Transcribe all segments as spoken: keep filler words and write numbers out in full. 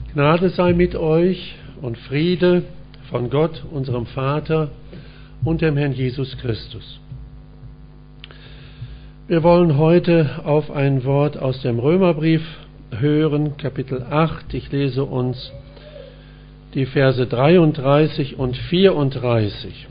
Gnade sei mit euch und Friede von Gott, unserem Vater und dem Herrn Jesus Christus. Wir wollen heute auf ein Wort aus dem Römerbrief hören, Kapitel acht. Ich lese uns die Verse dreiunddreißig und vierunddreißig.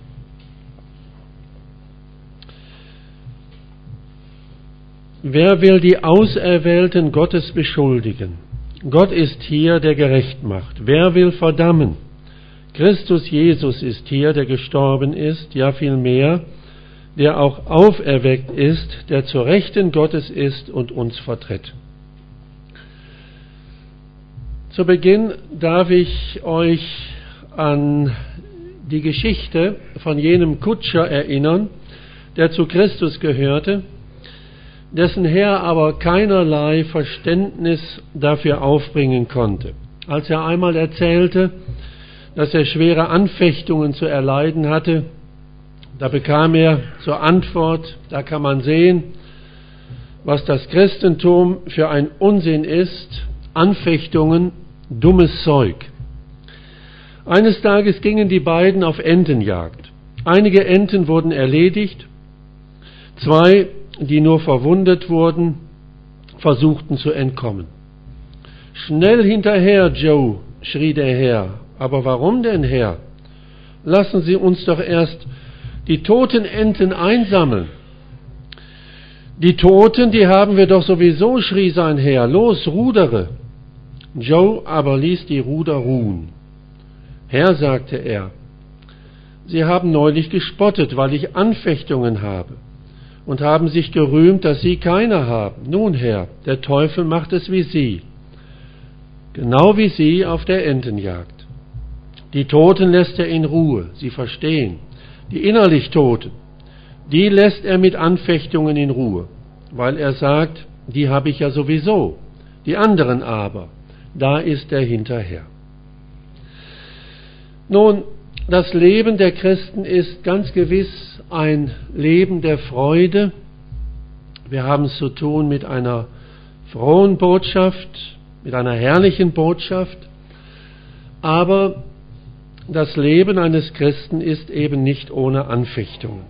Wer will die Auserwählten Gottes beschuldigen? Gott ist hier, der gerecht macht. Wer will verdammen? Christus Jesus ist hier, der gestorben ist, ja vielmehr, der auch auferweckt ist, der zur Rechten Gottes ist und uns vertritt. Zu Beginn darf ich euch an die Geschichte von jenem Kutscher erinnern, der zu Christus gehörte, dessen Herr aber keinerlei Verständnis dafür aufbringen konnte. Als er einmal erzählte, dass er schwere Anfechtungen zu erleiden hatte, da bekam er zur Antwort, da kann man sehen, was das Christentum für ein Unsinn ist, Anfechtungen, dummes Zeug. Eines Tages gingen die beiden auf Entenjagd. Einige Enten wurden erledigt, zwei, die nur verwundet wurden, versuchten zu entkommen. »Schnell hinterher, Joe«, schrie der Herr. »Aber warum denn, Herr? Lassen Sie uns doch erst die toten Enten einsammeln.« »Die Toten, die haben wir doch sowieso«, schrie sein Herr. »Los, rudere!« Joe aber ließ die Ruder ruhen. »Herr«, sagte er, »Sie haben neulich gespottet, weil ich Anfechtungen habe, und haben sich gerühmt, dass Sie keine haben. Nun, Herr, der Teufel macht es wie Sie, genau wie Sie auf der Entenjagd. Die Toten lässt er in Ruhe, Sie verstehen. Die innerlich Toten, die lässt er mit Anfechtungen in Ruhe, weil er sagt, die habe ich ja sowieso. Die anderen aber, da ist er hinterher.« Nun, das Leben der Christen ist ganz gewiss ein Leben der Freude. Wir haben es zu tun mit einer frohen Botschaft, mit einer herrlichen Botschaft. Aber das Leben eines Christen ist eben nicht ohne Anfechtungen.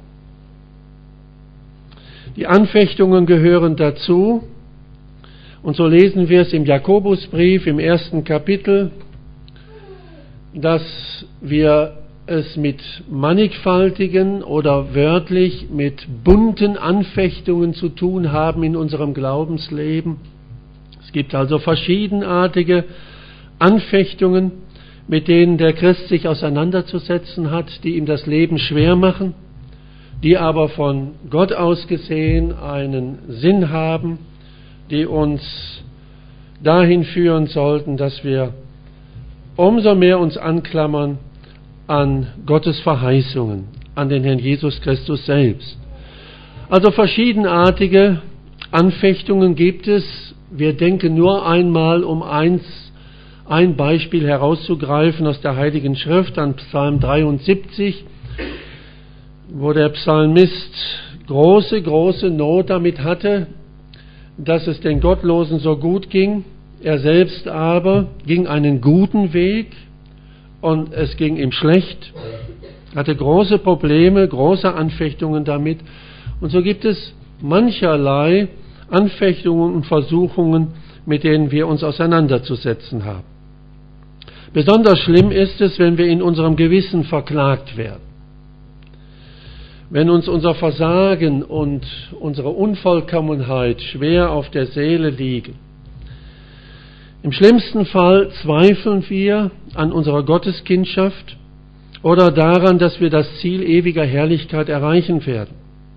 Die Anfechtungen gehören dazu. Und so lesen wir es im Jakobusbrief im ersten Kapitel, dass wir es mit mannigfaltigen oder wörtlich mit bunten Anfechtungen zu tun haben in unserem Glaubensleben. Es gibt also verschiedenartige Anfechtungen, mit denen der Christ sich auseinanderzusetzen hat, die ihm das Leben schwer machen, die aber von Gott aus gesehen einen Sinn haben, die uns dahin führen sollten, dass wir umso mehr uns anklammern an Gottes Verheißungen, an den Herrn Jesus Christus selbst. Also verschiedenartige Anfechtungen gibt es. Wir denken nur einmal, um eins, ein Beispiel herauszugreifen aus der Heiligen Schrift, an Psalm dreiundsiebzig, wo der Psalmist große, große Not damit hatte, dass es den Gottlosen so gut ging. Er selbst aber ging einen guten Weg und es ging ihm schlecht, hatte große Probleme, große Anfechtungen damit. Und so gibt es mancherlei Anfechtungen und Versuchungen, mit denen wir uns auseinanderzusetzen haben. Besonders schlimm ist es, wenn wir in unserem Gewissen verklagt werden. Wenn uns unser Versagen und unsere Unvollkommenheit schwer auf der Seele liegen. Im schlimmsten Fall zweifeln wir an unserer Gotteskindschaft oder daran, dass wir das Ziel ewiger Herrlichkeit erreichen werden.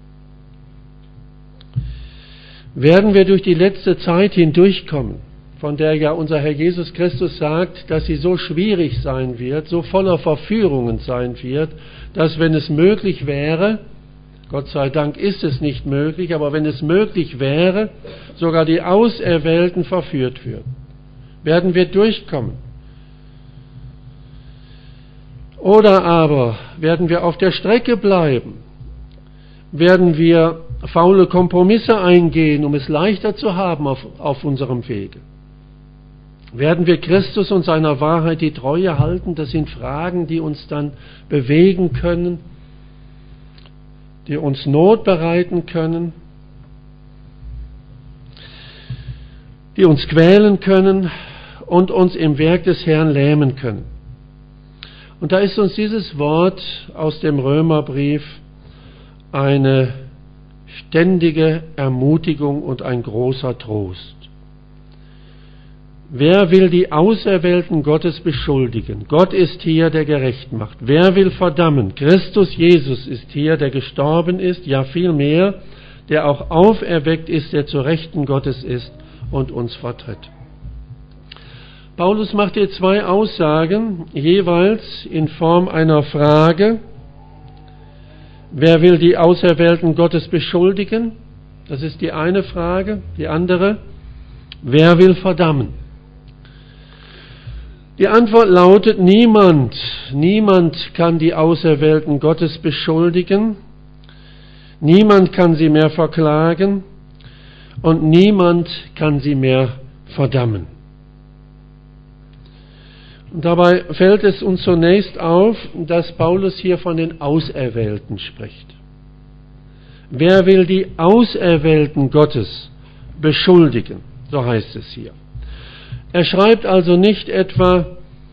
Werden wir durch die letzte Zeit hindurchkommen, von der ja unser Herr Jesus Christus sagt, dass sie so schwierig sein wird, so voller Verführungen sein wird, dass wenn es möglich wäre, Gott sei Dank ist es nicht möglich, aber wenn es möglich wäre, sogar die Auserwählten verführt würden. Werden wir durchkommen? Oder aber werden wir auf der Strecke bleiben? Werden wir faule Kompromisse eingehen, um es leichter zu haben auf, auf unserem Wege? Werden wir Christus und seiner Wahrheit die Treue halten? Das sind Fragen, die uns dann bewegen können, die uns Not bereiten können, die uns quälen können und uns im Werk des Herrn lähmen können. Und da ist uns dieses Wort aus dem Römerbrief eine ständige Ermutigung und ein großer Trost. Wer will die Auserwählten Gottes beschuldigen? Gott ist hier, der gerecht macht. Wer will verdammen? Christus Jesus ist hier, der gestorben ist, ja vielmehr, der auch auferweckt ist, der zur Rechten Gottes ist und uns vertritt. Paulus macht hier zwei Aussagen, jeweils in Form einer Frage. Wer will die Auserwählten Gottes beschuldigen? Das ist die eine Frage. Die andere, wer will verdammen? Die Antwort lautet, niemand, niemand kann die Auserwählten Gottes beschuldigen, niemand kann sie mehr verklagen und niemand kann sie mehr verdammen. Und dabei fällt es uns zunächst auf, dass Paulus hier von den Auserwählten spricht. Wer will die Auserwählten Gottes beschuldigen? So heißt es hier. Er schreibt also nicht etwa,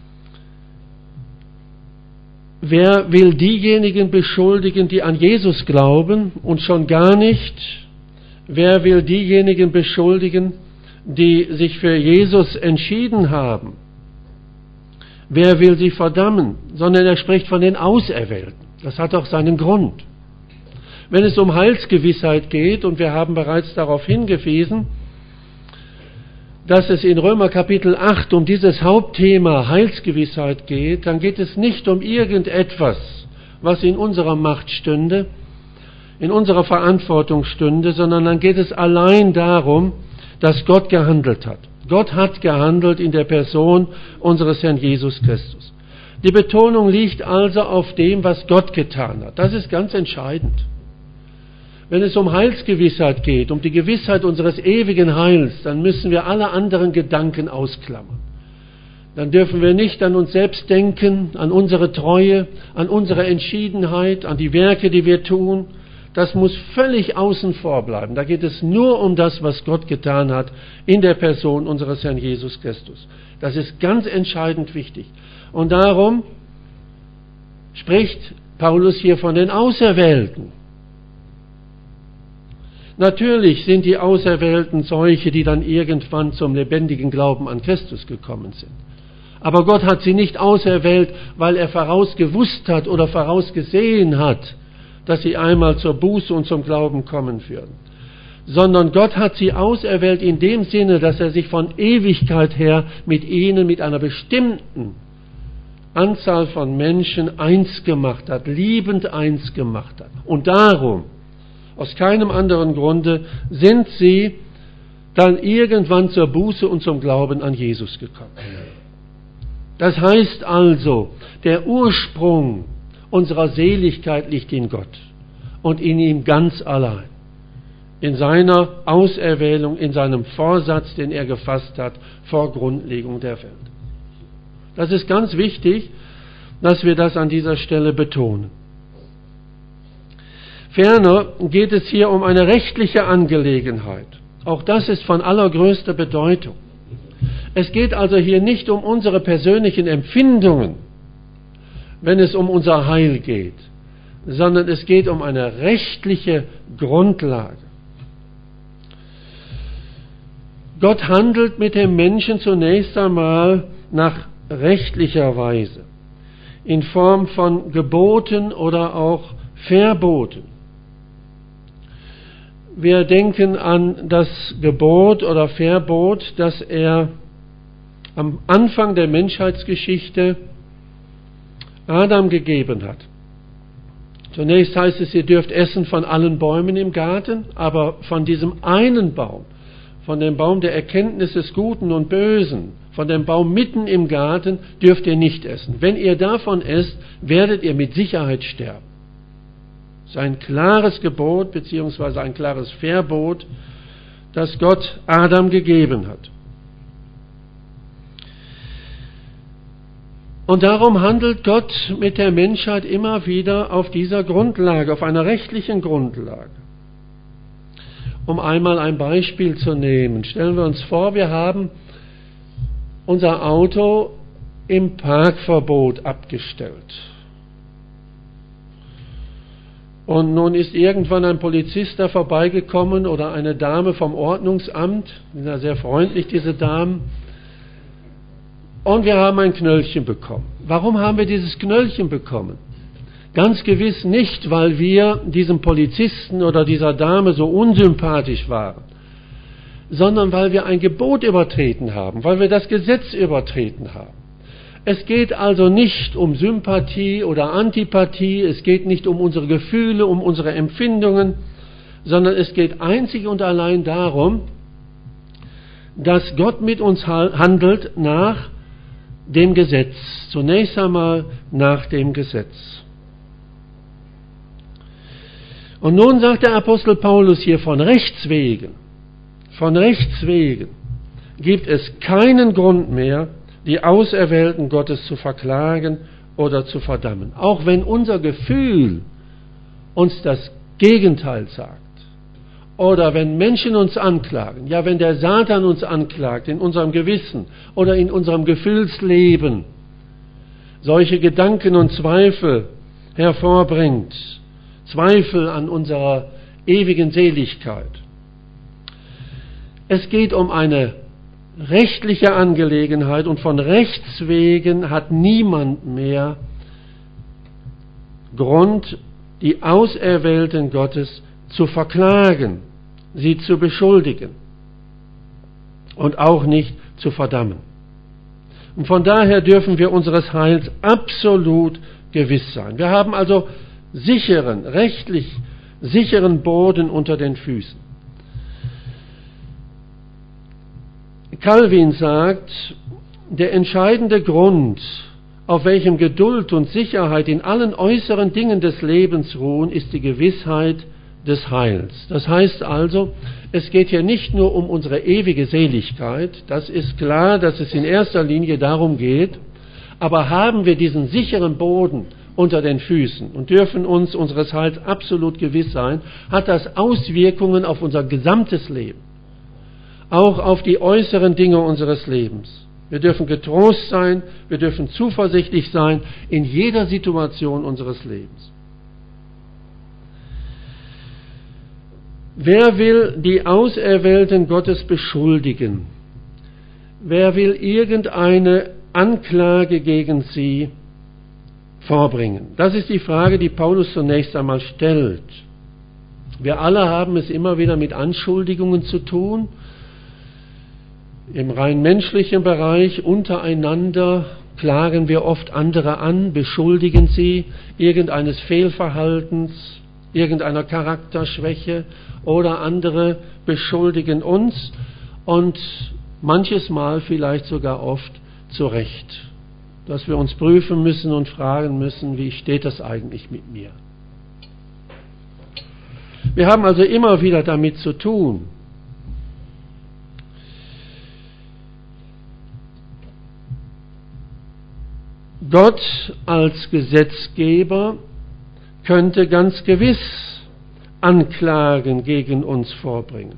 wer will diejenigen beschuldigen, die an Jesus glauben, und schon gar nicht, wer will diejenigen beschuldigen, die sich für Jesus entschieden haben. Wer will sie verdammen, sondern er spricht von den Auserwählten. Das hat auch seinen Grund. Wenn es um Heilsgewissheit geht, und wir haben bereits darauf hingewiesen, dass es in Römer Kapitel acht um dieses Hauptthema Heilsgewissheit geht, dann geht es nicht um irgendetwas, was in unserer Macht stünde, in unserer Verantwortung stünde, sondern dann geht es allein darum, dass Gott gehandelt hat. Gott hat gehandelt in der Person unseres Herrn Jesus Christus. Die Betonung liegt also auf dem, was Gott getan hat. Das ist ganz entscheidend. Wenn es um Heilsgewissheit geht, um die Gewissheit unseres ewigen Heils, dann müssen wir alle anderen Gedanken ausklammern. Dann dürfen wir nicht an uns selbst denken, an unsere Treue, an unsere Entschiedenheit, an die Werke, die wir tun. Das muss völlig außen vor bleiben. Da geht es nur um das, was Gott getan hat in der Person unseres Herrn Jesus Christus. Das ist ganz entscheidend wichtig. Und darum spricht Paulus hier von den Auserwählten. Natürlich sind die Auserwählten solche, die dann irgendwann zum lebendigen Glauben an Christus gekommen sind. Aber Gott hat sie nicht auserwählt, weil er vorausgewusst hat oder vorausgesehen hat, dass sie einmal zur Buße und zum Glauben kommen würden. Sondern Gott hat sie auserwählt in dem Sinne, dass er sich von Ewigkeit her mit ihnen, mit einer bestimmten Anzahl von Menschen eins gemacht hat, liebend eins gemacht hat. Und darum, aus keinem anderen Grunde, sind sie dann irgendwann zur Buße und zum Glauben an Jesus gekommen. Das heißt also, der Ursprung unserer Seligkeit liegt in Gott und in ihm ganz allein. In seiner Auserwählung, in seinem Vorsatz, den er gefasst hat, vor Grundlegung der Welt. Das ist ganz wichtig, dass wir das an dieser Stelle betonen. Ferner geht es hier um eine rechtliche Angelegenheit. Auch das ist von allergrößter Bedeutung. Es geht also hier nicht um unsere persönlichen Empfindungen, wenn es um unser Heil geht, sondern es geht um eine rechtliche Grundlage. Gott handelt mit dem Menschen zunächst einmal nach rechtlicher Weise, in Form von Geboten oder auch Verboten. Wir denken an das Gebot oder Verbot, das er am Anfang der Menschheitsgeschichte Adam gegeben hat. Zunächst heißt es, ihr dürft essen von allen Bäumen im Garten, aber von diesem einen Baum, von dem Baum der Erkenntnis des Guten und Bösen, von dem Baum mitten im Garten, dürft ihr nicht essen. Wenn ihr davon esst, werdet ihr mit Sicherheit sterben. Das ist ein klares Gebot beziehungsweise ein klares Verbot, das Gott Adam gegeben hat. Und darum handelt Gott mit der Menschheit immer wieder auf dieser Grundlage, auf einer rechtlichen Grundlage. Um einmal ein Beispiel zu nehmen, stellen wir uns vor, wir haben unser Auto im Parkverbot abgestellt. Und nun ist irgendwann ein Polizist da vorbeigekommen oder eine Dame vom Ordnungsamt, die sind ja sehr freundlich, diese Damen, und wir haben ein Knöllchen bekommen. Warum haben wir dieses Knöllchen bekommen? Ganz gewiss nicht, weil wir diesem Polizisten oder dieser Dame so unsympathisch waren, sondern weil wir ein Gebot übertreten haben, weil wir das Gesetz übertreten haben. Es geht also nicht um Sympathie oder Antipathie, es geht nicht um unsere Gefühle, um unsere Empfindungen, sondern es geht einzig und allein darum, dass Gott mit uns handelt nach dem Gesetz, zunächst einmal nach dem Gesetz. Und nun sagt der Apostel Paulus hier von Rechts wegen, von Rechts wegen gibt es keinen Grund mehr, die Auserwählten Gottes zu verklagen oder zu verdammen. Auch wenn unser Gefühl uns das Gegenteil sagt. Oder wenn Menschen uns anklagen, ja, wenn der Satan uns anklagt in unserem Gewissen oder in unserem Gefühlsleben, solche Gedanken und Zweifel hervorbringt, Zweifel an unserer ewigen Seligkeit. Es geht um eine rechtliche Angelegenheit und von Rechts wegen hat niemand mehr Grund, die Auserwählten Gottes zu verklagen, sie zu beschuldigen und auch nicht zu verdammen. Und von daher dürfen wir unseres Heils absolut gewiss sein. Wir haben also sicheren, rechtlich sicheren Boden unter den Füßen. Calvin sagt, der entscheidende Grund, auf welchem Geduld und Sicherheit in allen äußeren Dingen des Lebens ruhen, ist die Gewissheit des Heils. Das heißt also, es geht hier nicht nur um unsere ewige Seligkeit, das ist klar, dass es in erster Linie darum geht, aber haben wir diesen sicheren Boden unter den Füßen und dürfen uns unseres Heils absolut gewiss sein, hat das Auswirkungen auf unser gesamtes Leben. Auch auf die äußeren Dinge unseres Lebens. Wir dürfen getrost sein, wir dürfen zuversichtlich sein in jeder Situation unseres Lebens. Wer will die Auserwählten Gottes beschuldigen? Wer will irgendeine Anklage gegen sie vorbringen? Das ist die Frage, die Paulus zunächst einmal stellt. Wir alle haben es immer wieder mit Anschuldigungen zu tun. Im rein menschlichen Bereich untereinander klagen wir oft andere an, beschuldigen sie irgendeines Fehlverhaltens, irgendeiner Charakterschwäche oder andere beschuldigen uns und manches Mal vielleicht sogar oft zu Recht, dass wir uns prüfen müssen und fragen müssen, wie steht das eigentlich mit mir? Wir haben also immer wieder damit zu tun. Gott als Gesetzgeber könnte ganz gewiss Anklagen gegen uns vorbringen.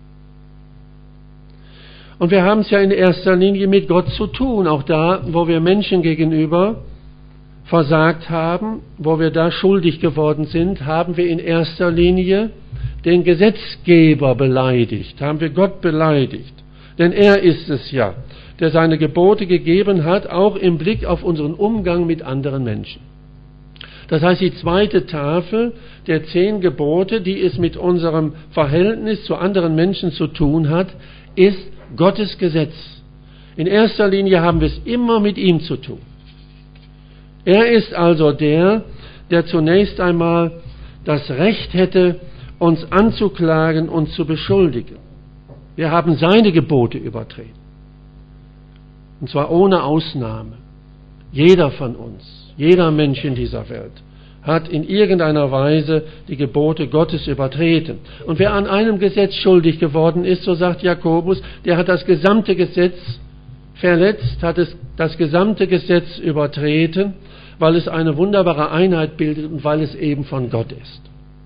Und wir haben es ja in erster Linie mit Gott zu tun, auch da, wo wir Menschen gegenüber versagt haben, wo wir da schuldig geworden sind, haben wir in erster Linie den Gesetzgeber beleidigt, haben wir Gott beleidigt. Denn er ist es ja, der seine Gebote gegeben hat, auch im Blick auf unseren Umgang mit anderen Menschen. Das heißt, die zweite Tafel der zehn Gebote, die es mit unserem Verhältnis zu anderen Menschen zu tun hat, ist Gottes Gesetz. In erster Linie haben wir es immer mit ihm zu tun. Er ist also der, der zunächst einmal das Recht hätte, uns anzuklagen und zu beschuldigen. Wir haben seine Gebote übertreten. Und zwar ohne Ausnahme. Jeder von uns, jeder Mensch in dieser Welt hat in irgendeiner Weise die Gebote Gottes übertreten. Und wer an einem Gesetz schuldig geworden ist, so sagt Jakobus, der hat das gesamte Gesetz verletzt, hat es das gesamte Gesetz übertreten, weil es eine wunderbare Einheit bildet und weil es eben von Gott ist.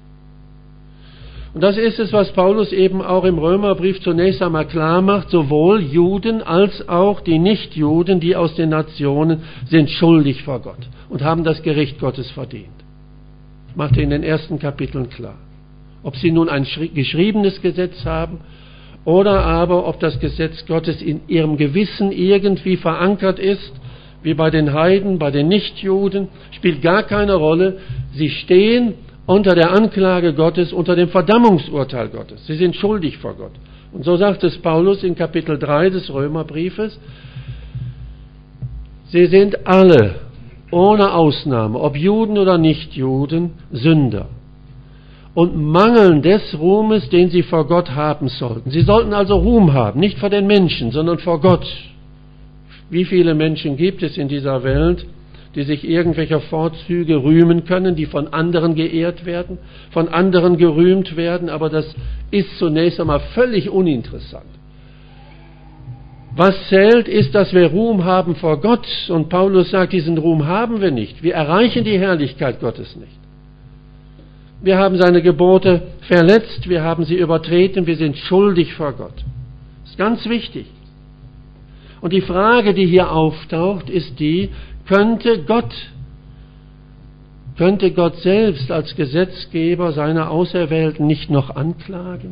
Und das ist es, was Paulus eben auch im Römerbrief zunächst einmal klar macht, sowohl Juden als auch die Nichtjuden, die aus den Nationen, sind schuldig vor Gott und haben das Gericht Gottes verdient. Macht er in den ersten Kapiteln klar. Ob sie nun ein geschriebenes Gesetz haben oder aber ob das Gesetz Gottes in ihrem Gewissen irgendwie verankert ist, wie bei den Heiden, bei den Nichtjuden, spielt gar keine Rolle. Sie stehen unter der Anklage Gottes, unter dem Verdammungsurteil Gottes. Sie sind schuldig vor Gott. Und so sagt es Paulus in Kapitel drei des Römerbriefes, sie sind alle, ohne Ausnahme, ob Juden oder Nichtjuden, Sünder und mangeln des Ruhmes, den sie vor Gott haben sollten. Sie sollten also Ruhm haben, nicht vor den Menschen, sondern vor Gott. Wie viele Menschen gibt es in dieser Welt, die sich irgendwelcher Vorzüge rühmen können, die von anderen geehrt werden, von anderen gerühmt werden, aber das ist zunächst einmal völlig uninteressant. Was zählt, ist, dass wir Ruhm haben vor Gott, und Paulus sagt, diesen Ruhm haben wir nicht. Wir erreichen die Herrlichkeit Gottes nicht. Wir haben seine Gebote verletzt, wir haben sie übertreten, wir sind schuldig vor Gott. Das ist ganz wichtig. Und die Frage, die hier auftaucht, ist die, könnte Gott, könnte Gott selbst als Gesetzgeber seine Auserwählten nicht noch anklagen?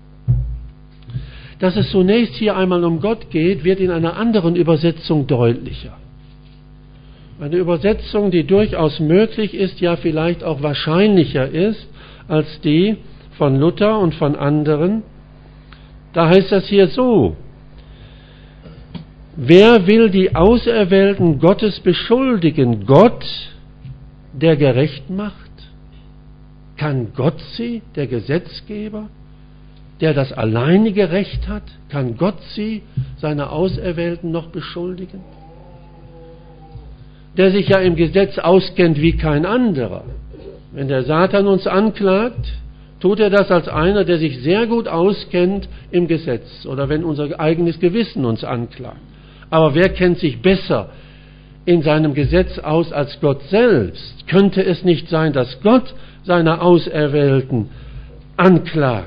Dass es zunächst hier einmal um Gott geht, wird in einer anderen Übersetzung deutlicher. Eine Übersetzung, die durchaus möglich ist, ja vielleicht auch wahrscheinlicher ist als die von Luther und von anderen. Da heißt das hier so: Wer will die Auserwählten Gottes beschuldigen? Gott, der gerecht macht? Kann Gott sie, der Gesetzgeber, der das alleinige Recht hat, kann Gott sie, seine Auserwählten, noch beschuldigen? Der sich ja im Gesetz auskennt wie kein anderer. Wenn der Satan uns anklagt, tut er das als einer, der sich sehr gut auskennt im Gesetz, oder wenn unser eigenes Gewissen uns anklagt. Aber wer kennt sich besser in seinem Gesetz aus als Gott selbst? Könnte es nicht sein, dass Gott seine Auserwählten anklagt?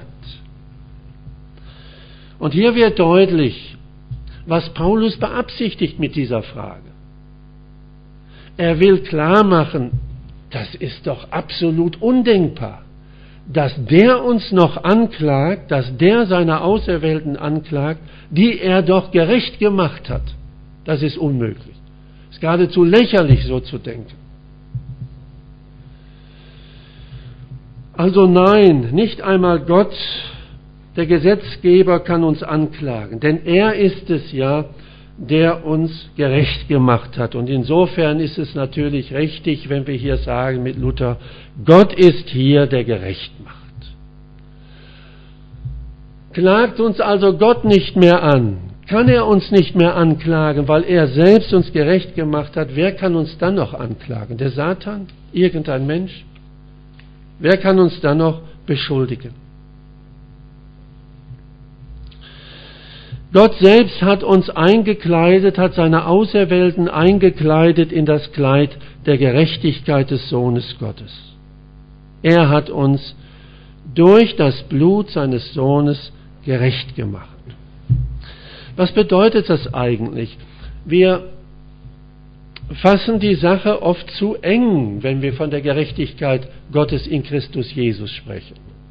Und hier wird deutlich, was Paulus beabsichtigt mit dieser Frage. Er will klar machen, das ist doch absolut undenkbar, dass der uns noch anklagt, dass der seine Auserwählten anklagt, die er doch gerecht gemacht hat. Das ist unmöglich. Es ist geradezu lächerlich, so zu denken. Also nein, nicht einmal Gott, der Gesetzgeber, kann uns anklagen, denn er ist es ja, der uns gerecht gemacht hat. Und insofern ist es natürlich richtig, wenn wir hier sagen mit Luther, Gott ist hier, der gerecht macht. Klagt uns also Gott nicht mehr an, kann er uns nicht mehr anklagen, weil er selbst uns gerecht gemacht hat. Wer kann uns dann noch anklagen? Der Satan? Irgendein Mensch? Wer kann uns dann noch beschuldigen? Gott selbst hat uns eingekleidet, hat seine Auserwählten eingekleidet in das Kleid der Gerechtigkeit des Sohnes Gottes. Er hat uns durch das Blut seines Sohnes gerecht gemacht. Was bedeutet das eigentlich? Wir fassen die Sache oft zu eng, wenn wir von der Gerechtigkeit Gottes in Christus Jesus sprechen.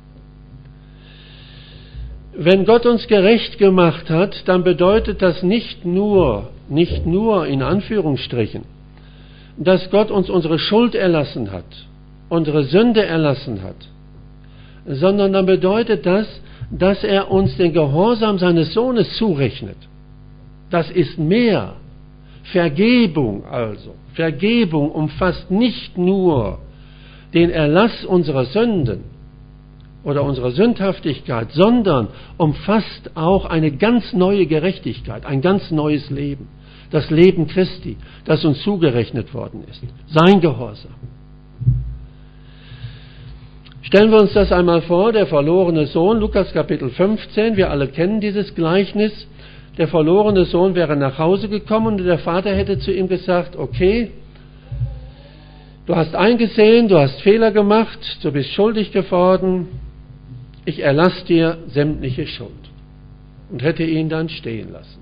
Wenn Gott uns gerecht gemacht hat, dann bedeutet das nicht nur, nicht nur in Anführungsstrichen, dass Gott uns unsere Schuld erlassen hat, unsere Sünde erlassen hat, sondern dann bedeutet das, dass er uns den Gehorsam seines Sohnes zurechnet. Das ist mehr. Vergebung also. Vergebung umfasst nicht nur den Erlass unserer Sünden oder unserer Sündhaftigkeit, sondern umfasst auch eine ganz neue Gerechtigkeit, ein ganz neues Leben. Das Leben Christi, das uns zugerechnet worden ist. Sein Gehorsam. Stellen wir uns das einmal vor, der verlorene Sohn, Lukas Kapitel fünfzehn, wir alle kennen dieses Gleichnis. der verlorene Sohn wäre nach Hause gekommen und der Vater hätte zu ihm gesagt, okay, du hast eingesehen, du hast Fehler gemacht, du bist schuldig geworden, ich erlasse dir sämtliche Schuld und hätte ihn dann stehen lassen.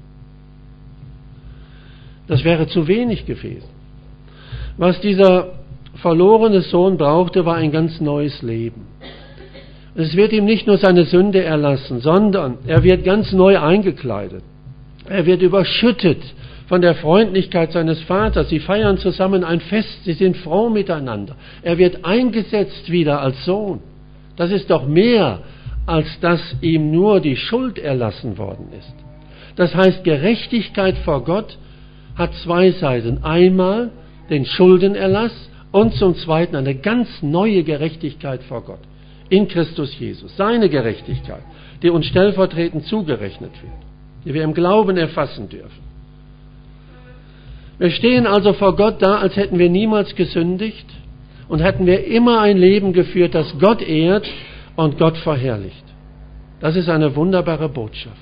Das wäre zu wenig gewesen. Was dieser verlorene Sohn brauchte, war ein ganz neues Leben. Es wird ihm nicht nur seine Sünde erlassen, sondern er wird ganz neu eingekleidet. Er wird überschüttet von der Freundlichkeit seines Vaters. Sie feiern zusammen ein Fest, sie sind froh miteinander. Er wird eingesetzt wieder als Sohn. Das ist doch mehr, als dass ihm nur die Schuld erlassen worden ist. Das heißt, Gerechtigkeit vor Gott hat zwei Seiten. Einmal den Schuldenerlass und zum Zweiten eine ganz neue Gerechtigkeit vor Gott. In Christus Jesus. Seine Gerechtigkeit, die uns stellvertretend zugerechnet wird, die wir im Glauben erfassen dürfen. Wir stehen also vor Gott da, als hätten wir niemals gesündigt und hätten wir immer ein Leben geführt, das Gott ehrt und Gott verherrlicht. Das ist eine wunderbare Botschaft.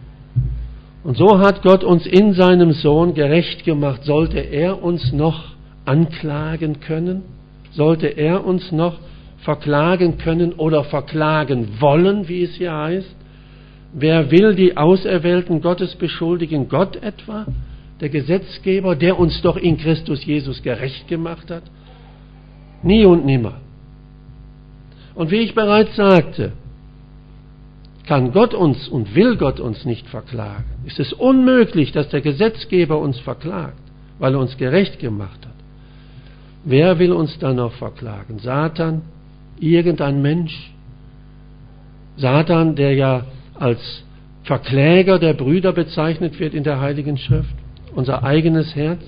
Und so hat Gott uns in seinem Sohn gerecht gemacht. Sollte er uns noch anklagen können? Sollte er uns noch verklagen können oder verklagen wollen, wie es hier heißt? Wer will die Auserwählten Gottes beschuldigen? Gott etwa? Der Gesetzgeber, der uns doch in Christus Jesus gerecht gemacht hat? Nie und nimmer. Und wie ich bereits sagte, kann Gott uns und will Gott uns nicht verklagen. Es ist unmöglich, dass der Gesetzgeber uns verklagt, weil er uns gerecht gemacht hat. Wer will uns dann noch verklagen? Satan? Irgendein Mensch? Satan, der ja als Verkläger der Brüder bezeichnet wird in der Heiligen Schrift? Unser eigenes Herz?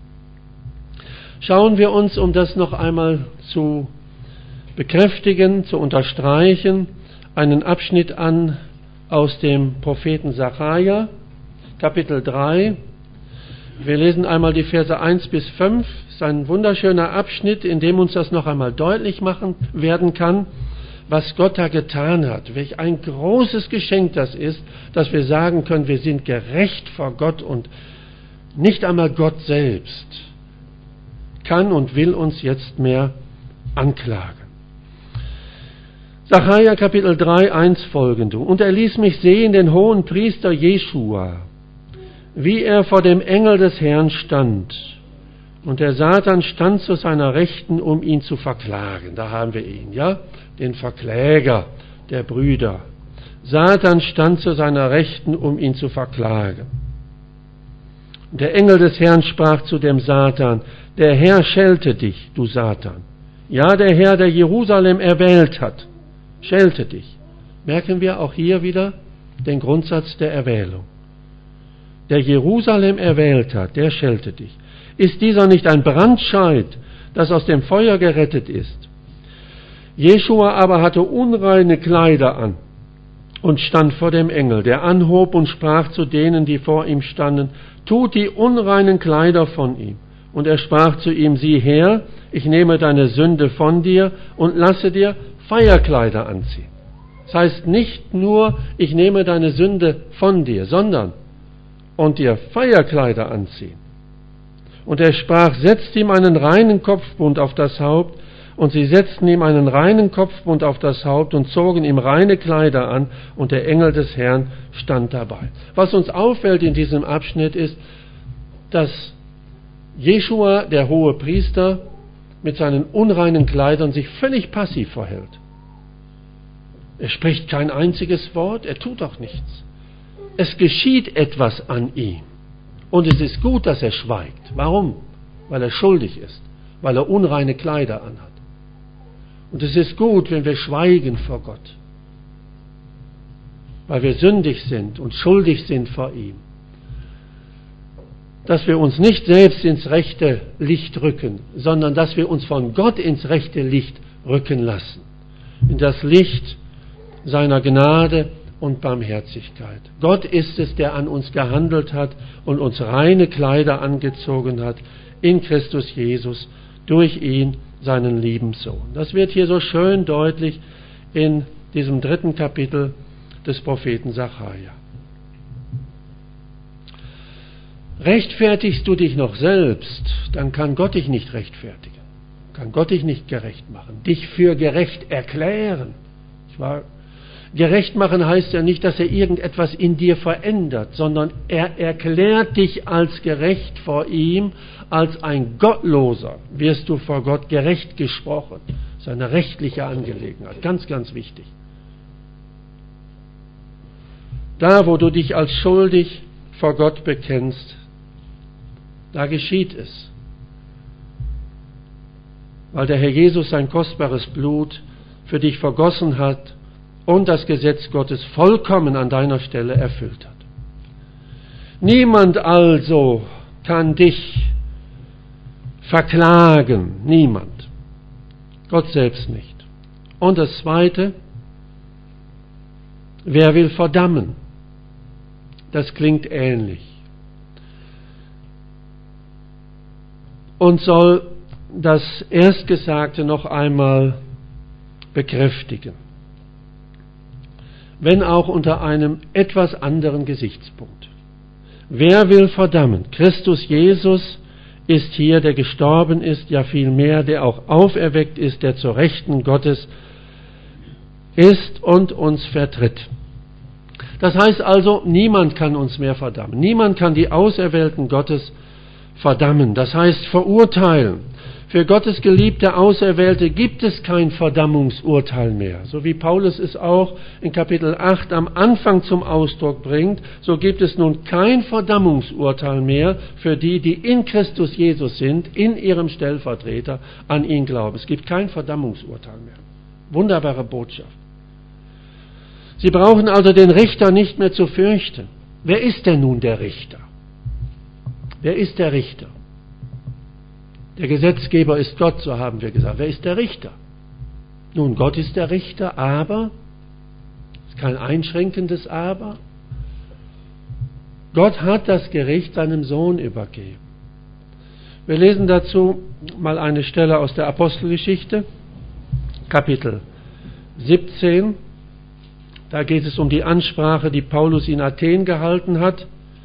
Schauen wir uns, um das noch einmal zu bekräftigen, zu unterstreichen, einen Abschnitt an aus dem Propheten Sacharja, Kapitel drei. Wir lesen einmal die Verse eins bis fünf. Das ist ein wunderschöner Abschnitt, in dem uns das noch einmal deutlich machen werden kann, was Gott da getan hat. Welch ein großes Geschenk das ist, dass wir sagen können, wir sind gerecht vor Gott und nicht einmal Gott selbst kann und will uns jetzt mehr anklagen. Sacharja Kapitel drei, eins folgende. Und er ließ mich sehen, den hohen Priester Jeschua, wie er vor dem Engel des Herrn stand. Und der Satan stand zu seiner Rechten, um ihn zu verklagen. Da haben wir ihn, ja? Den Verkläger der Brüder. Satan stand zu seiner Rechten, um ihn zu verklagen. Und der Engel des Herrn sprach zu dem Satan, der Herr schelte dich, du Satan. Ja, der Herr, der Jerusalem erwählt hat, schelte dich. Merken wir auch hier wieder den Grundsatz der Erwählung. Der Jerusalem erwählt hat, der schelte dich. Ist dieser nicht ein Brandscheit, das aus dem Feuer gerettet ist? Jeschua aber hatte unreine Kleider an und stand vor dem Engel, der anhob und sprach zu denen, die vor ihm standen, tut die unreinen Kleider von ihm. Und er sprach zu ihm, sieh her, ich nehme deine Sünde von dir und lasse dir Feierkleider anziehen. Das heißt nicht nur, ich nehme deine Sünde von dir, sondern und dir Feierkleider anziehen. Und er sprach, setzt ihm einen reinen Kopfbund auf das Haupt, und sie setzten ihm einen reinen Kopfbund auf das Haupt und zogen ihm reine Kleider an, und der Engel des Herrn stand dabei. Was uns auffällt in diesem Abschnitt ist, dass Jeschua, der hohe Priester, mit seinen unreinen Kleidern sich völlig passiv verhält. Er spricht kein einziges Wort, er tut auch nichts. Es geschieht etwas an ihm. Und es ist gut, dass er schweigt. Warum? Weil er schuldig ist, weil er unreine Kleider anhat. Und es ist gut, wenn wir schweigen vor Gott, weil wir sündig sind und schuldig sind vor ihm. Dass wir uns nicht selbst ins rechte Licht rücken, sondern dass wir uns von Gott ins rechte Licht rücken lassen. In das Licht seiner Gnade und Barmherzigkeit. Gott ist es, der an uns gehandelt hat und uns reine Kleider angezogen hat in Christus Jesus, durch ihn, seinen lieben Sohn. Das wird hier so schön deutlich in diesem dritten Kapitel des Propheten Sacharja. Rechtfertigst du dich noch selbst, dann kann Gott dich nicht rechtfertigen, kann Gott dich nicht gerecht machen, dich für gerecht erklären. Ich war, gerecht machen heißt ja nicht, dass er irgendetwas in dir verändert, sondern er erklärt dich als gerecht vor ihm, als ein Gottloser wirst du vor Gott gerecht gesprochen. Das ist eine rechtliche Angelegenheit, ganz, ganz wichtig. Da, wo du dich als schuldig vor Gott bekennst, da geschieht es, weil der Herr Jesus sein kostbares Blut für dich vergossen hat und das Gesetz Gottes vollkommen an deiner Stelle erfüllt hat. Niemand also kann dich verklagen, niemand. Gott selbst nicht. Und das Zweite, wer will verdammen? Das klingt ähnlich. Und soll das Erstgesagte noch einmal bekräftigen, wenn auch unter einem etwas anderen Gesichtspunkt. Wer will verdammen? Christus Jesus ist hier, der gestorben ist, ja vielmehr, der auch auferweckt ist, der zur Rechten Gottes ist und uns vertritt. Das heißt also, niemand kann uns mehr verdammen. Niemand kann die Auserwählten Gottes verdammen, das heißt verurteilen. Für Gottes geliebte Auserwählte gibt es kein Verdammungsurteil mehr. So wie Paulus es auch in Kapitel acht am Anfang zum Ausdruck bringt, so gibt es nun kein Verdammungsurteil mehr für die, die in Christus Jesus sind, in ihrem Stellvertreter, an ihn glauben. Es gibt kein Verdammungsurteil mehr. Wunderbare Botschaft. Sie brauchen also den Richter nicht mehr zu fürchten. Wer ist denn nun der Richter? Wer ist der Richter? Der Gesetzgeber ist Gott, so haben wir gesagt. Wer ist der Richter? Nun, Gott ist der Richter, aber, es ist kein einschränkendes Aber, Gott hat das Gericht seinem Sohn übergeben. Wir lesen dazu mal eine Stelle aus der Apostelgeschichte, Kapitel siebzehn. Da geht es um die Ansprache, die Paulus in Athen gehalten hat.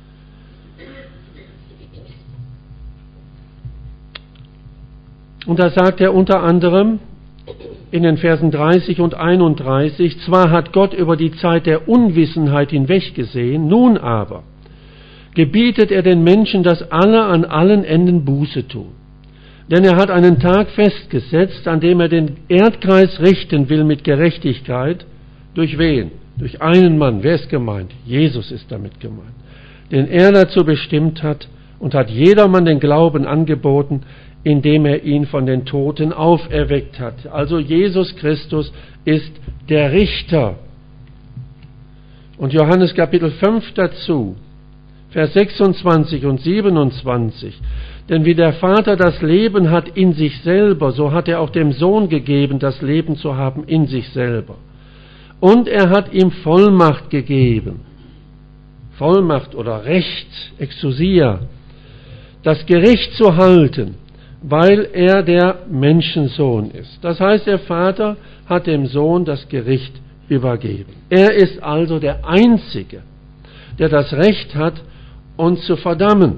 Und da sagt er unter anderem in den Versen dreißig und einunddreißig, zwar hat Gott über die Zeit der Unwissenheit hinweggesehen, nun aber gebietet er den Menschen, dass alle an allen Enden Buße tun. Denn er hat einen Tag festgesetzt, an dem er den Erdkreis richten will mit Gerechtigkeit. Durch wen? Durch einen Mann. Wer ist gemeint? Jesus ist damit gemeint. Den er dazu bestimmt hat und hat jedermann den Glauben angeboten, indem er ihn von den Toten auferweckt hat. Also Jesus Christus ist der Richter. Und Johannes Kapitel fünf dazu, Vers sechsundzwanzig und siebenundzwanzig. Denn wie der Vater das Leben hat in sich selber, so hat er auch dem Sohn gegeben, das Leben zu haben in sich selber. Und er hat ihm Vollmacht gegeben. Vollmacht oder Recht, Exousia, das Gericht zu halten, weil er der Menschensohn ist. Das heißt, der Vater hat dem Sohn das Gericht übergeben. Er ist also der Einzige, der das Recht hat, uns zu verdammen.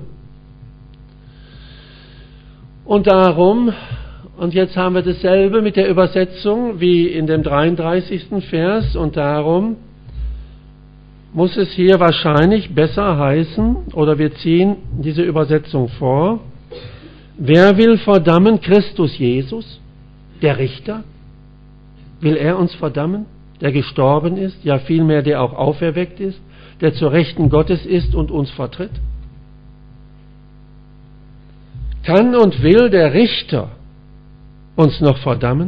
Und darum, und jetzt haben wir dasselbe mit der Übersetzung wie in dem dreiunddreißigsten Vers, und darum muss es hier wahrscheinlich besser heißen, oder wir ziehen diese Übersetzung vor, wer will verdammen? Christus Jesus, der Richter? Will er uns verdammen, der gestorben ist, ja vielmehr der auch auferweckt ist, der zur Rechten Gottes ist und uns vertritt? Kann und will der Richter uns noch verdammen?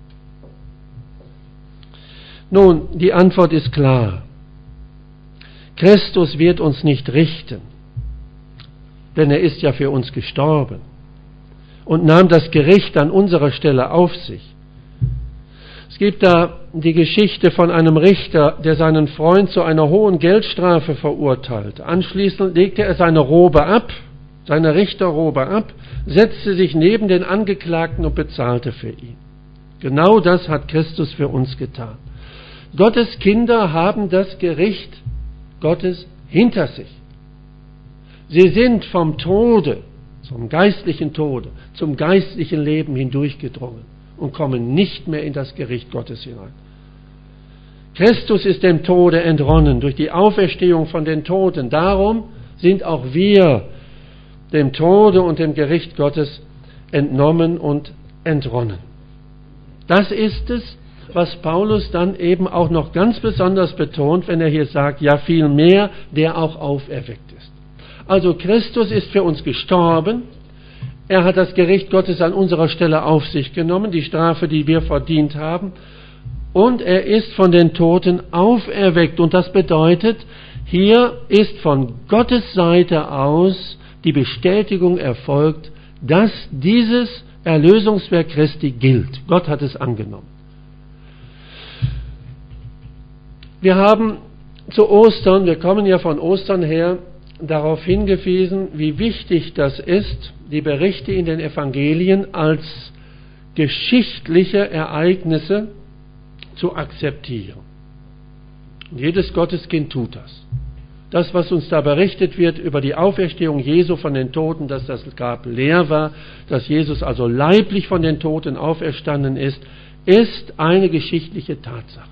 Nun, die Antwort ist klar. Christus wird uns nicht richten, denn er ist ja für uns gestorben und nahm das Gericht an unserer Stelle auf sich. Es gibt da die Geschichte von einem Richter, der seinen Freund zu einer hohen Geldstrafe verurteilte. Anschließend legte er seine Robe ab, seine Richterrobe ab, setzte sich neben den Angeklagten und bezahlte für ihn. Genau das hat Christus für uns getan. Gottes Kinder haben das Gericht Gottes hinter sich. Sie sind vom Tode, zum geistlichen Tode, zum geistlichen Leben hindurchgedrungen und kommen nicht mehr in das Gericht Gottes hinein. Christus ist dem Tode entronnen durch die Auferstehung von den Toten. Darum sind auch wir dem Tode und dem Gericht Gottes entnommen und entronnen. Das ist es, was Paulus dann eben auch noch ganz besonders betont, wenn er hier sagt, ja vielmehr, der auch auferweckt ist. Also Christus ist für uns gestorben, er hat das Gericht Gottes an unserer Stelle auf sich genommen, die Strafe, die wir verdient haben, und er ist von den Toten auferweckt. Und das bedeutet, hier ist von Gottes Seite aus die Bestätigung erfolgt, dass dieses Erlösungswerk Christi gilt. Gott hat es angenommen. Wir haben zu Ostern, wir kommen ja von Ostern her, darauf hingewiesen, wie wichtig das ist, die Berichte in den Evangelien als geschichtliche Ereignisse zu akzeptieren. Und jedes Gotteskind tut das. Das, was uns da berichtet wird über die Auferstehung Jesu von den Toten, dass das Grab leer war, dass Jesus also leiblich von den Toten auferstanden ist, ist eine geschichtliche Tatsache.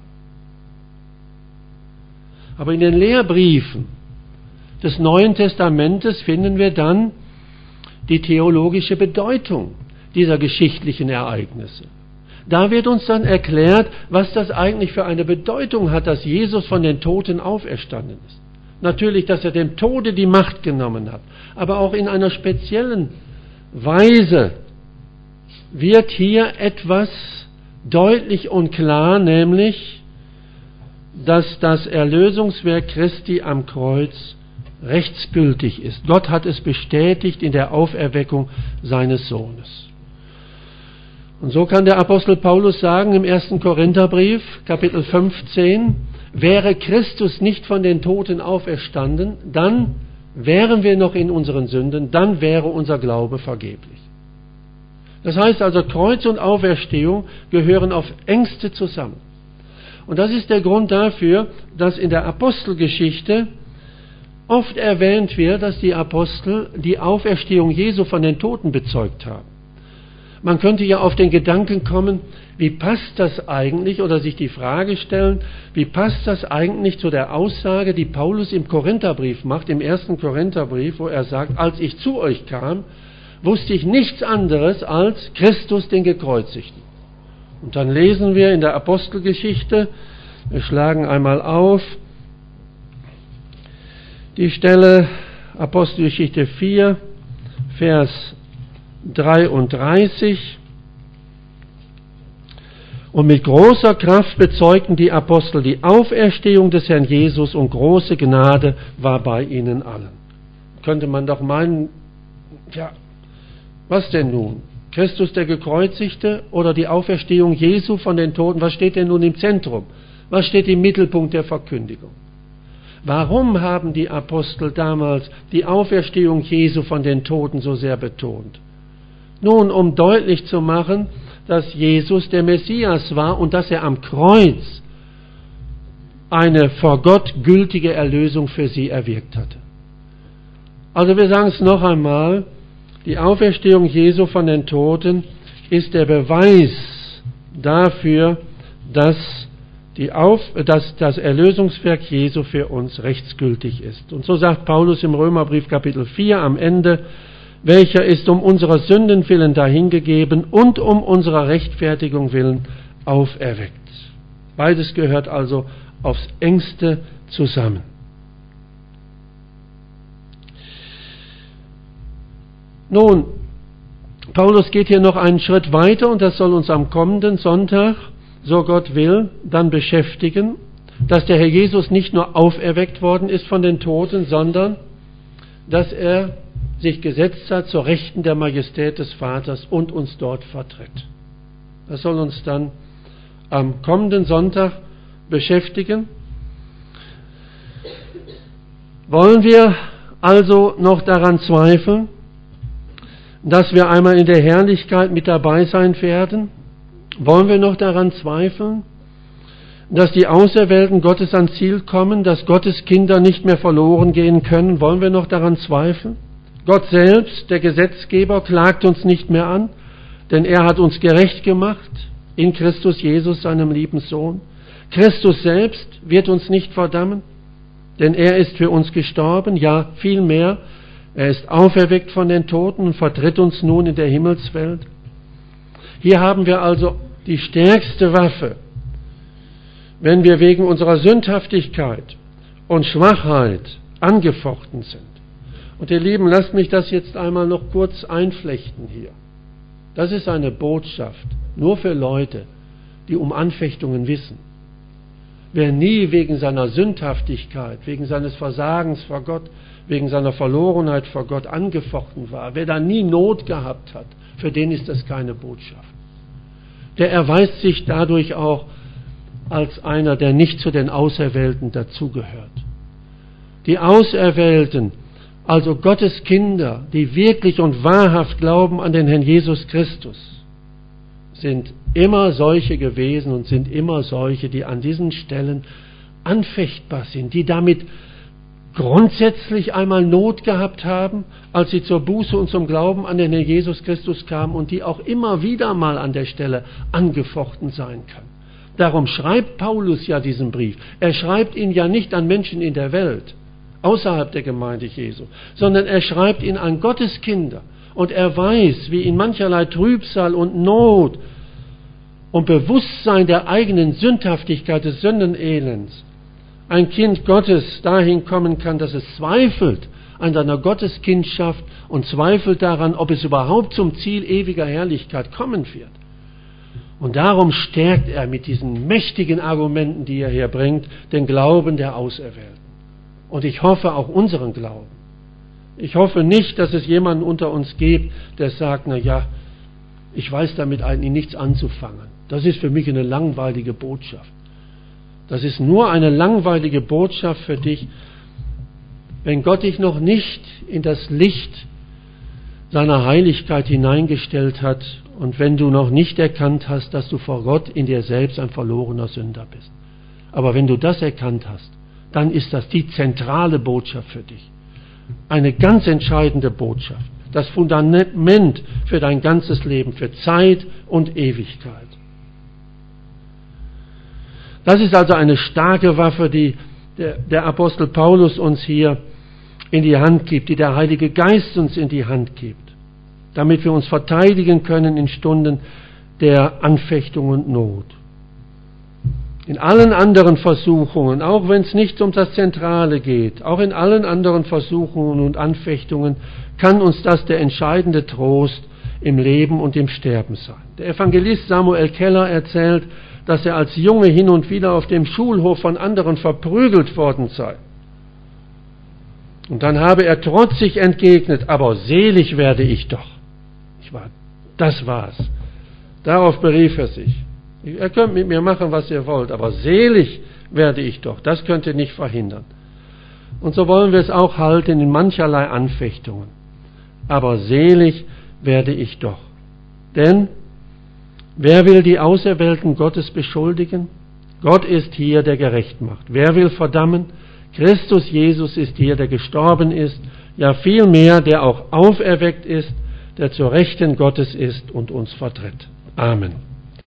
Aber in den Lehrbriefen des Neuen Testamentes finden wir dann die theologische Bedeutung dieser geschichtlichen Ereignisse. Da wird uns dann erklärt, was das eigentlich für eine Bedeutung hat, dass Jesus von den Toten auferstanden ist. Natürlich, dass er dem Tode die Macht genommen hat, aber auch in einer speziellen Weise wird hier etwas deutlich und klar, nämlich, dass das Erlösungswerk Christi am Kreuz rechtsgültig ist. Gott hat es bestätigt in der Auferweckung seines Sohnes. Und so kann der Apostel Paulus sagen im ersten Korintherbrief, Kapitel fünfzehn, wäre Christus nicht von den Toten auferstanden, dann wären wir noch in unseren Sünden, dann wäre unser Glaube vergeblich. Das heißt also, Kreuz und Auferstehung gehören auf engste zusammen. Und das ist der Grund dafür, dass in der Apostelgeschichte oft erwähnt wird, dass die Apostel die Auferstehung Jesu von den Toten bezeugt haben. Man könnte ja auf den Gedanken kommen, wie passt das eigentlich, oder sich die Frage stellen, wie passt das eigentlich zu der Aussage, die Paulus im Korintherbrief macht, im ersten Korintherbrief, wo er sagt, als ich zu euch kam, wusste ich nichts anderes als Christus den Gekreuzigten. Und dann lesen wir in der Apostelgeschichte, wir schlagen einmal auf, die Stelle Apostelgeschichte vier, Vers dreiunddreißig. Und mit großer Kraft bezeugten die Apostel die Auferstehung des Herrn Jesus und große Gnade war bei ihnen allen. Könnte man doch meinen, ja, was denn nun? Christus der Gekreuzigte oder die Auferstehung Jesu von den Toten? Was steht denn nun im Zentrum? Was steht im Mittelpunkt der Verkündigung? Warum haben die Apostel damals die Auferstehung Jesu von den Toten so sehr betont? Nun, um deutlich zu machen, dass Jesus der Messias war und dass er am Kreuz eine vor Gott gültige Erlösung für sie erwirkt hatte. Also wir sagen es noch einmal, die Auferstehung Jesu von den Toten ist der Beweis dafür, dass, die Auf, dass das Erlösungswerk Jesu für uns rechtsgültig ist. Und so sagt Paulus im Römerbrief Kapitel vier am Ende, welcher ist um unserer Sünden willen dahingegeben und um unserer Rechtfertigung willen auferweckt. Beides gehört also aufs engste zusammen. Nun, Paulus geht hier noch einen Schritt weiter und das soll uns am kommenden Sonntag, so Gott will, dann beschäftigen, dass der Herr Jesus nicht nur auferweckt worden ist von den Toten, sondern dass er sich gesetzt hat zur Rechten der Majestät des Vaters und uns dort vertritt. Das soll uns dann am kommenden Sonntag beschäftigen. Wollen wir also noch daran zweifeln, dass wir einmal in der Herrlichkeit mit dabei sein werden? Wollen wir noch daran zweifeln, dass die Auserwählten Gottes ans Ziel kommen, dass Gottes Kinder nicht mehr verloren gehen können? Wollen wir noch daran zweifeln? Gott selbst, der Gesetzgeber, klagt uns nicht mehr an, denn er hat uns gerecht gemacht in Christus Jesus, seinem lieben Sohn. Christus selbst wird uns nicht verdammen, denn er ist für uns gestorben, ja vielmehr, er ist auferweckt von den Toten und vertritt uns nun in der Himmelswelt. Hier haben wir also die stärkste Waffe, wenn wir wegen unserer Sündhaftigkeit und Schwachheit angefochten sind. Und ihr Lieben, lasst mich das jetzt einmal noch kurz einflechten hier. Das ist eine Botschaft nur für Leute, die um Anfechtungen wissen. Wer nie wegen seiner Sündhaftigkeit, wegen seines Versagens vor Gott, wegen seiner Verlorenheit vor Gott angefochten war, wer da nie Not gehabt hat, für den ist das keine Botschaft. Der erweist sich dadurch auch als einer, der nicht zu den Auserwählten dazugehört. Die Auserwählten, also Gottes Kinder, die wirklich und wahrhaft glauben an den Herrn Jesus Christus, sind immer solche gewesen und sind immer solche, die an diesen Stellen anfechtbar sind, die damit grundsätzlich einmal Not gehabt haben, als sie zur Buße und zum Glauben an den Herrn Jesus Christus kamen und die auch immer wieder mal an der Stelle angefochten sein können. Darum schreibt Paulus ja diesen Brief. Er schreibt ihn ja nicht an Menschen in der Welt, außerhalb der Gemeinde Jesu, sondern er schreibt ihn an Gottes Kinder. Und er weiß, wie in mancherlei Trübsal und Not und Bewusstsein der eigenen Sündhaftigkeit, des Sündenelends, ein Kind Gottes dahin kommen kann, dass es zweifelt an seiner Gotteskindschaft und zweifelt daran, ob es überhaupt zum Ziel ewiger Herrlichkeit kommen wird. Und darum stärkt er mit diesen mächtigen Argumenten, die er hier bringt, den Glauben der Auserwählten. Und ich hoffe auch unseren Glauben. Ich hoffe nicht, dass es jemanden unter uns gibt, der sagt, na ja, ich weiß damit eigentlich nichts anzufangen. Das ist für mich eine langweilige Botschaft. Das ist nur eine langweilige Botschaft für dich, wenn Gott dich noch nicht in das Licht seiner Heiligkeit hineingestellt hat und wenn du noch nicht erkannt hast, dass du vor Gott in dir selbst ein verlorener Sünder bist. Aber wenn du das erkannt hast, dann ist das die zentrale Botschaft für dich. Eine ganz entscheidende Botschaft. Das Fundament für dein ganzes Leben, für Zeit und Ewigkeit. Das ist also eine starke Waffe, die der, der Apostel Paulus uns hier in die Hand gibt, die der Heilige Geist uns in die Hand gibt, damit wir uns verteidigen können in Stunden der Anfechtung und Not. In allen anderen Versuchungen, auch wenn es nicht um das Zentrale geht, auch in allen anderen Versuchungen und Anfechtungen kann uns das der entscheidende Trost im Leben und im Sterben sein. Der Evangelist Samuel Keller erzählt, dass er als Junge hin und wieder auf dem Schulhof von anderen verprügelt worden sei. Und dann habe er trotzig entgegnet, aber selig werde ich doch. Ich war, das war's. Darauf berief er sich. Ihr könnt mit mir machen, was ihr wollt, aber selig werde ich doch. Das könnt ihr nicht verhindern. Und so wollen wir es auch halten in mancherlei Anfechtungen. Aber selig werde ich doch. Denn wer will die Auserwählten Gottes beschuldigen? Gott ist hier, der gerecht macht. Wer will verdammen? Christus Jesus ist hier, der gestorben ist, ja vielmehr, der auch auferweckt ist, der zur Rechten Gottes ist und uns vertritt. Amen.